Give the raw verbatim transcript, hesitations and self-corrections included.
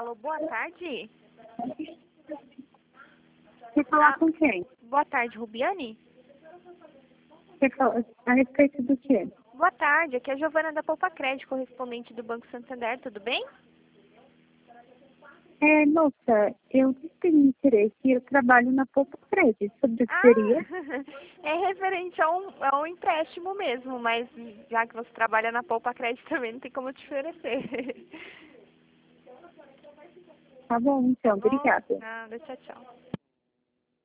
Alô, boa tarde. Quer falar Ah, com quem? Boa tarde, Rubiane. Quer falar a respeito do quê? Boa tarde, aqui é a Giovana da Poupa Crédito, correspondente do Banco Santander, tudo bem? É, moça, eu não tenho interesse, eu trabalho na Poupa Crédito. Sobre o que Ah, seria? é referente a um, a um empréstimo mesmo, mas já que você trabalha na Poupa Crédito também não tem como te oferecer. Tá bom, então, Tá bom? obrigada. Nada, tchau, tchau.